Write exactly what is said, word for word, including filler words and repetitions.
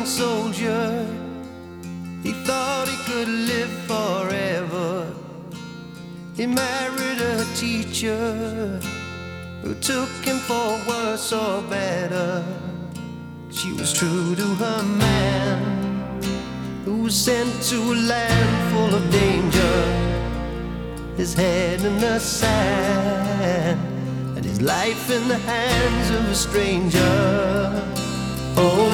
soldier. He thought he could live forever. He married a teacher who took him for worse or better. She was true to her man, who was sent to a land full of danger. His head in the sand and his life in the hands of a stranger. Oh,